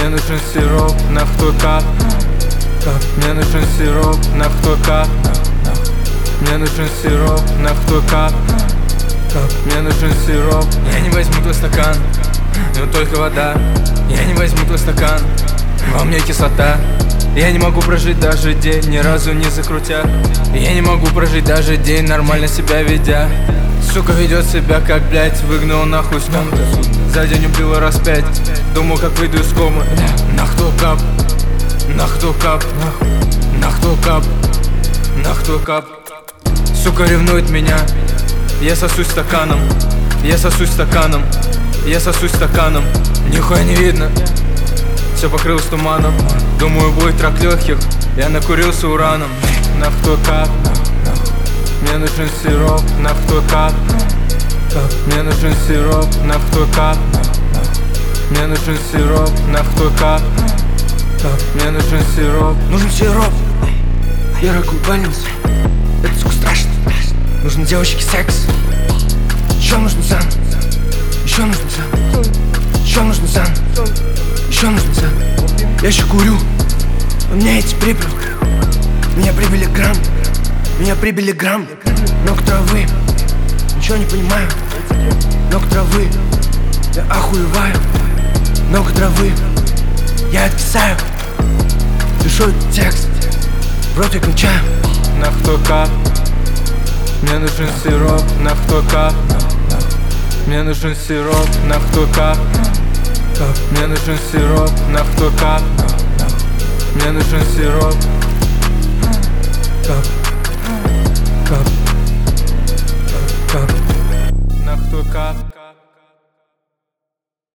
Мне нужен сироп, нах твой кап. Мне нужен сироп, нах твой кап. Мне нужен сироп, нах твой кап. Мне нужен сироп. Я не возьму твой стакан, но только вода. Я не возьму твой стакан, во мне кислота. Я не могу прожить даже день, ни разу не закрутя. Я не могу прожить даже день, нормально себя ведя. Сука ведет себя как, блять, выгнал нахуй с комнаты. За день убила раз 5, думал, как выйду из комы. Нах твой кап, нах твой кап, нах твой кап, нах твой кап. Сука ревнует меня, я сосусь стаканом, я сосусь стаканом, я сосусь стаканом. Нихуя не видно, все покрылось туманом. Думаю, будет рак легких, я накурился ураном. Нах твой кап, мне нужен сироп, нах твой кап. Мне нужен сироп, нах твой кап. Мне нужен сироп, нах твой кап. Мне нужен сироп. Нужен сироп. Я раку больница. Это, сука, страшно. Нужен девочке секс. Еще нужен сан. Еще нужен сан. Еще нужен сан. Еще нужен сан. Я еще курю. У меня эти прибыли. Меня прибили грамм. Меня прибили грамм. Ног травы. Ничего не понимаю. Ног травы. Я охуеваю. Много травы. Я откисаю. Пишу этот текст. В рот я кончаю. Нах твой кап. Мне нужен сироп, нах твой кап. Мне нужен сироп, нах твой кап. Мне нужен сироп, нах твой кап. Мне нужен сироп. Кап, кап, кап, нах твой кап.